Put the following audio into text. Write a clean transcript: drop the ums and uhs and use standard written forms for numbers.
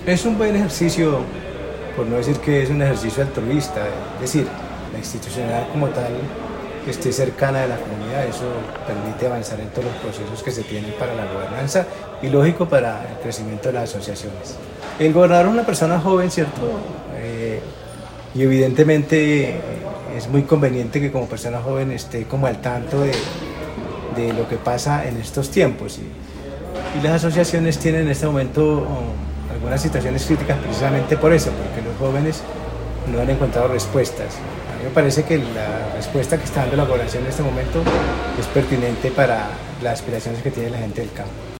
Es un buen ejercicio, por no decir que es un ejercicio altruista, es decir, la institucionalidad como tal que esté cercana de la comunidad, eso permite avanzar en todos los procesos que se tienen para la gobernanza y lógico para el crecimiento de las asociaciones. El gobernador es una persona joven, ¿cierto? Y evidentemente es muy conveniente que como persona joven esté como al tanto de lo que pasa en estos tiempos. Y las asociaciones tienen en este momento algunas situaciones críticas precisamente por eso, porque los jóvenes no han encontrado respuestas. A mí me parece que la respuesta que está dando la población en este momento es pertinente para las aspiraciones que tiene la gente del campo.